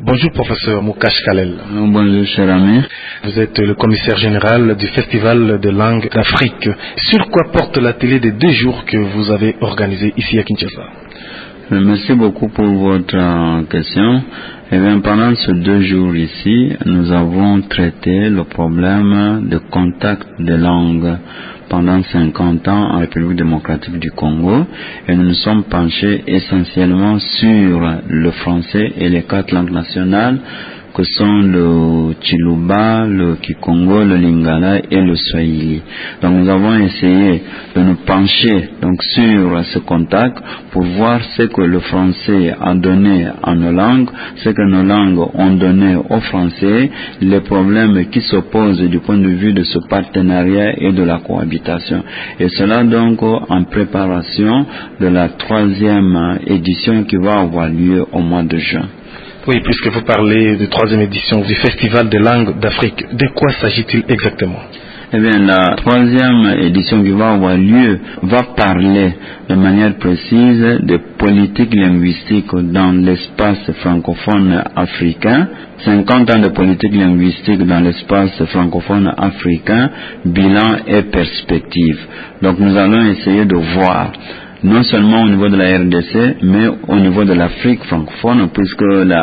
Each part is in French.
Bonjour professeur Moukache Kalel. Bonjour cher ami. Vous êtes le commissaire général du Festival de langue d'Afrique. Sur quoi porte l'atelier des 2 jours que vous avez organisé ici à Kinshasa? Merci beaucoup pour votre question. Eh bien, pendant ces 2 jours ici, nous avons traité le problème de contact des langues pendant 50 ans en République démocratique du Congo, et nous nous sommes penchés essentiellement sur le français et les 4 langues nationales que sont le Chiluba, le Kikongo, le Lingala et le Swahili. Donc nous avons essayé de nous pencher donc sur ce contact pour voir ce que le français a donné à nos langues, ce que nos langues ont donné au français, les problèmes qui s'opposent du point de vue de ce partenariat et de la cohabitation. Et cela donc en préparation de la 3e édition qui va avoir lieu au mois de juin. Oui, puisque vous parlez de 3e édition du Festival des langues d'Afrique, de quoi s'agit-il exactement? Eh bien, la 3e édition qui va avoir lieu va parler de manière précise de politique linguistique dans l'espace francophone africain, 50 ans de politique linguistique dans l'espace francophone africain, bilan et perspective. Donc nous allons essayer de voir non seulement au niveau de la RDC, mais au niveau de l'Afrique francophone, puisque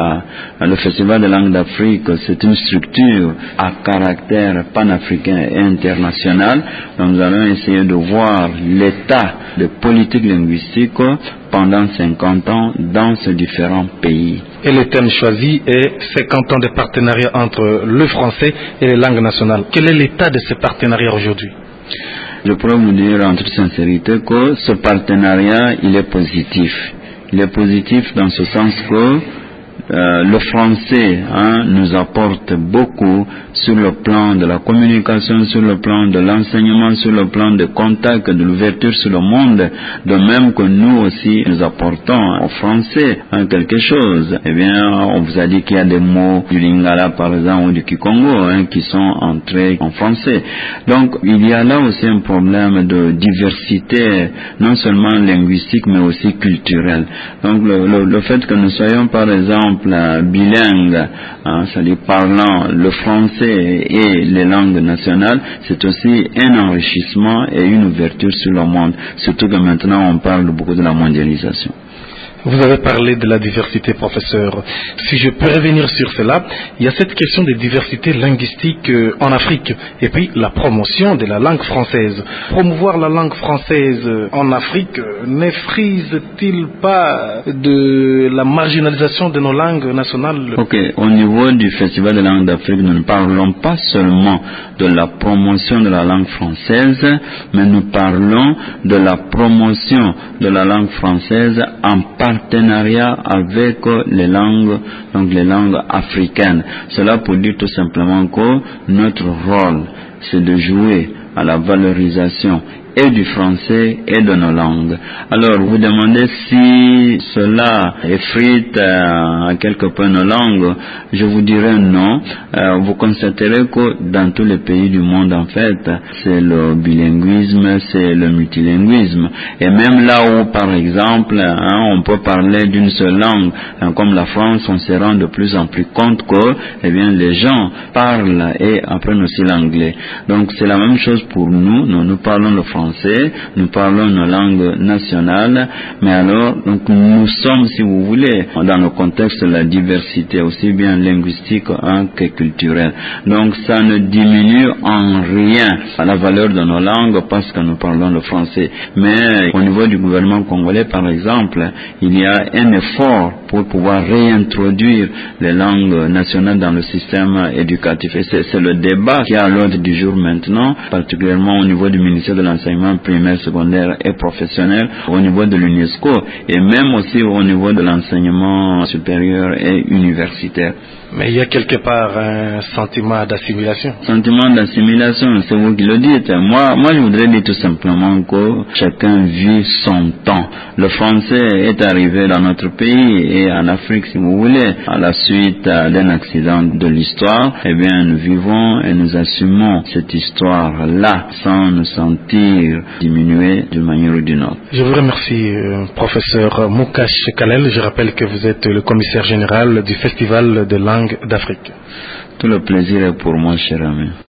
le Festival de langue d'Afrique, c'est une structure à caractère panafricain et international. Donc nous allons essayer de voir l'état de politique linguistique pendant 50 ans dans ces différents pays. Et le thème choisi est 50 ans de partenariat entre le français et les langues nationales. Quel est l'état de ce partenariat aujourd'hui? Je pourrais vous dire en toute sincérité que ce partenariat, il est positif. Il est positif dans ce sens que le français nous apporte beaucoup sur le plan de la communication, sur le plan de l'enseignement, sur le plan de contact, de l'ouverture sur le monde, de même que nous aussi nous apportons au français quelque chose. Eh bien, on vous a dit qu'il y a des mots du Lingala par exemple ou du Kikongo qui sont entrés en français. Donc, il y a là aussi un problème de diversité, non seulement linguistique mais aussi culturelle. Donc, le fait que nous soyons par exemple bilingue, c'est-à-dire parlant le français et les langues nationales, c'est aussi un enrichissement et une ouverture sur le monde, surtout que maintenant on parle beaucoup de la mondialisation. Vous avez parlé de la diversité, professeur. Si je peux revenir sur cela, il y a cette question de diversité linguistique en Afrique et puis la promotion de la langue française. Promouvoir la langue française en Afrique n'effrise-t-il pas de la marginalisation de nos langues nationales? Ok, au niveau du Festival de langue d'Afrique, nous ne parlons pas seulement de la promotion de la langue française, mais nous parlons de la promotion de la langue française en partenariat avec les langues, donc les langues africaines. Cela pour dire tout simplement que notre rôle, c'est de jouer à la valorisation et du français et de nos langues. Alors, vous demandez si cela effrite à quelque peu nos langues. Je vous dirais non. Vous constaterez que dans tous les pays du monde, en fait, c'est le bilinguisme, c'est le multilinguisme. Et même là où, par exemple, on peut parler d'une seule langue, comme la France, on se rend de plus en plus compte que, eh bien, les gens parlent et apprennent aussi l'anglais. Donc, c'est la même chose pour nous. Nous parlons le français, nous parlons nos langues nationales, mais alors donc nous sommes, si vous voulez, dans le contexte de la diversité, aussi bien linguistique que culturelle. Donc ça ne diminue en rien la valeur de nos langues parce que nous parlons le français. Mais au niveau du gouvernement congolais, par exemple, il y a un effort pour pouvoir réintroduire les langues nationales dans le système éducatif. Et c'est le débat qui est à l'ordre du jour maintenant, particulièrement au niveau du ministère de l'enseignement primaire, secondaire et professionnel, au niveau de l'UNESCO et même aussi au niveau de l'enseignement supérieur et universitaire. Mais il y a quelque part un sentiment d'assimilation. Sentiment d'assimilation, c'est vous qui le dites. Moi, je voudrais dire tout simplement que chacun vit son temps. Le français est arrivé dans notre pays et en Afrique, si vous voulez, à la suite d'un accident de l'histoire. Eh bien, nous vivons et nous assumons cette histoire-là sans nous sentir dire diminuer d'une manière ou d'une autre. Je vous remercie, professeur Moukache Kalel. Je rappelle que vous êtes le commissaire général du Festival de langue d'Afrique. Tout le plaisir est pour moi, cher ami.